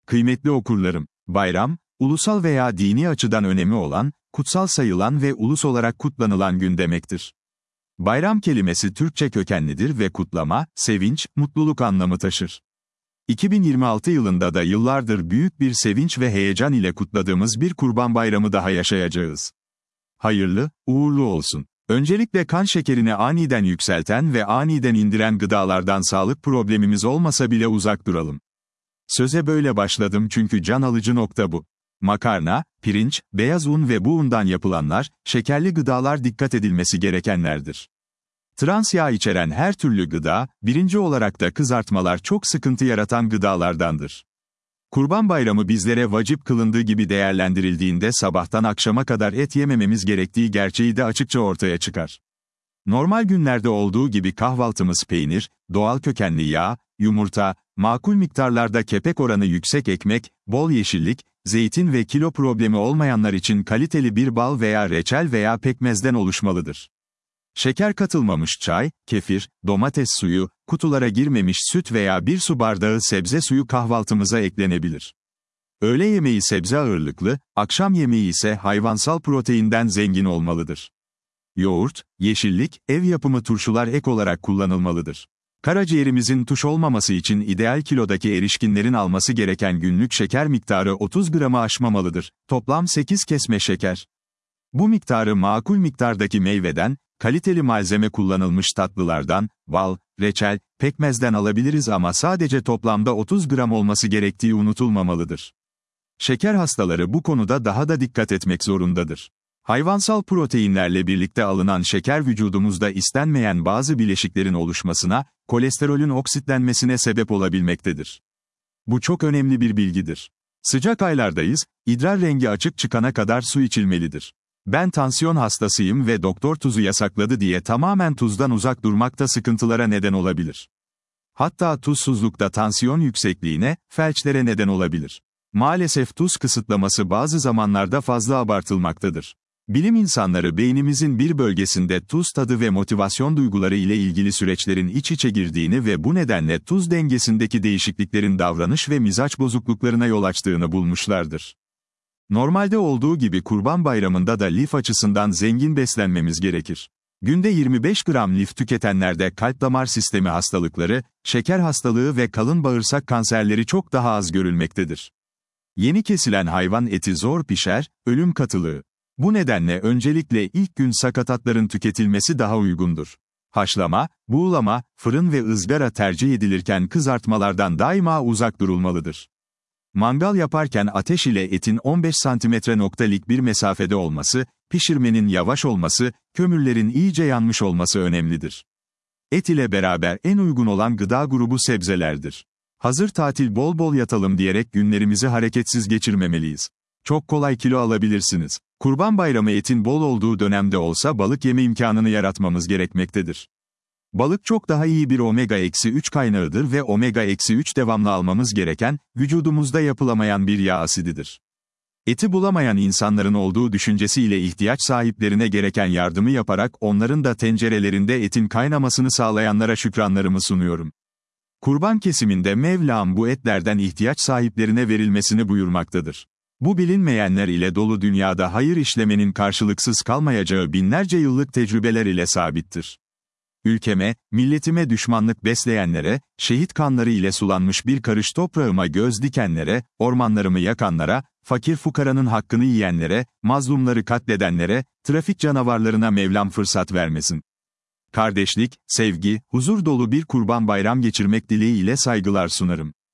Kıymetli okurlarım, bayram, ulusal veya dini açıdan önemi olan, kutsal sayılan ve ulus olarak kutlanılan gün demektir. Bayram kelimesi Türkçe kökenlidir ve kutlama, sevinç, mutluluk anlamı taşır. 2026 yılında da yıllardır büyük bir sevinç ve heyecan ile kutladığımız bir Kurban Bayramı daha yaşayacağız. Hayırlı, uğurlu olsun. Öncelikle kan şekerini aniden yükselten ve aniden indiren gıdalardan sağlık problemimiz olmasa bile uzak duralım. Söze böyle başladım çünkü can alıcı nokta bu. Makarna, pirinç, beyaz un ve bu undan yapılanlar, şekerli gıdalar dikkat edilmesi gerekenlerdir. Trans yağ içeren her türlü gıda, birinci olarak da kızartmalar çok sıkıntı yaratan gıdalardandır. Kurban Bayramı bizlere vacip kılındığı gibi değerlendirildiğinde sabahtan akşama kadar et yemememiz gerektiği gerçeği de açıkça ortaya çıkar. Normal günlerde olduğu gibi kahvaltımız peynir, doğal kökenli yağ, yumurta, makul miktarlarda kepek oranı yüksek ekmek, bol yeşillik, zeytin ve kilo problemi olmayanlar için kaliteli bir bal veya reçel veya pekmezden oluşmalıdır. Şeker katılmamış çay, kefir, domates suyu, kutulara girmemiş süt veya bir su bardağı sebze suyu kahvaltımıza eklenebilir. Öğle yemeği sebze ağırlıklı, akşam yemeği ise hayvansal proteinden zengin olmalıdır. Yoğurt, yeşillik, ev yapımı turşular ek olarak kullanılmalıdır. Karaciğerimizin tuş olmaması için ideal kilodaki erişkinlerin alması gereken günlük şeker miktarı 30 gramı aşmamalıdır. Toplam 8 kesme şeker. Bu miktarı makul miktardaki meyveden, kaliteli malzeme kullanılmış tatlılardan, bal, reçel, pekmezden alabiliriz ama sadece toplamda 30 gram olması gerektiği unutulmamalıdır. Şeker hastaları bu konuda daha da dikkat etmek zorundadır. Hayvansal proteinlerle birlikte alınan şeker vücudumuzda istenmeyen bazı bileşiklerin oluşmasına, kolesterolün oksitlenmesine sebep olabilmektedir. Bu çok önemli bir bilgidir. Sıcak aylardayız, idrar rengi açık çıkana kadar su içilmelidir. Ben tansiyon hastasıyım ve doktor tuzu yasakladı diye tamamen tuzdan uzak durmak da sıkıntılara neden olabilir. Hatta tuzsuzlukta tansiyon yüksekliğine, felçlere neden olabilir. Maalesef tuz kısıtlaması bazı zamanlarda fazla abartılmaktadır. Bilim insanları beynimizin bir bölgesinde tuz tadı ve motivasyon duyguları ile ilgili süreçlerin iç içe girdiğini ve bu nedenle tuz dengesindeki değişikliklerin davranış ve mizaç bozukluklarına yol açtığını bulmuşlardır. Normalde olduğu gibi Kurban Bayramı'nda da lif açısından zengin beslenmemiz gerekir. Günde 25 gram lif tüketenlerde kalp damar sistemi hastalıkları, şeker hastalığı ve kalın bağırsak kanserleri çok daha az görülmektedir. Yeni kesilen hayvan eti zor pişer, ölüm katılığı. Bu nedenle öncelikle ilk gün sakatatların tüketilmesi daha uygundur. Haşlama, buğulama, fırın ve ızgara tercih edilirken kızartmalardan daima uzak durulmalıdır. Mangal yaparken ateş ile etin 15 cm''lik bir mesafede olması, pişirmenin yavaş olması, kömürlerin iyice yanmış olması önemlidir. Et ile beraber en uygun olan gıda grubu sebzelerdir. Hazır tatil bol bol yatalım diyerek günlerimizi hareketsiz geçirmemeliyiz. Çok kolay kilo alabilirsiniz. Kurban Bayramı etin bol olduğu dönemde olsa balık yeme imkanını yaratmamız gerekmektedir. Balık çok daha iyi bir omega-3 kaynağıdır ve omega-3 devamlı almamız gereken, vücudumuzda yapılamayan bir yağ asididir. Eti bulamayan insanların olduğu düşüncesiyle ihtiyaç sahiplerine gereken yardımı yaparak onların da tencerelerinde etin kaynamasını sağlayanlara şükranlarımı sunuyorum. Kurban kesiminde Mevlam bu etlerden ihtiyaç sahiplerine verilmesini buyurmaktadır. Bu bilinmeyenler ile dolu dünyada hayır işlemenin karşılıksız kalmayacağı binlerce yıllık tecrübeler ile sabittir. Ülkeme, milletime düşmanlık besleyenlere, şehit kanları ile sulanmış bir karış toprağıma göz dikenlere, ormanlarımı yakanlara, fakir fukaranın hakkını yiyenlere, mazlumları katledenlere, trafik canavarlarına Mevlam fırsat vermesin. Kardeşlik, sevgi, huzur dolu bir Kurban Bayram geçirmek dileğiyle saygılar sunarım.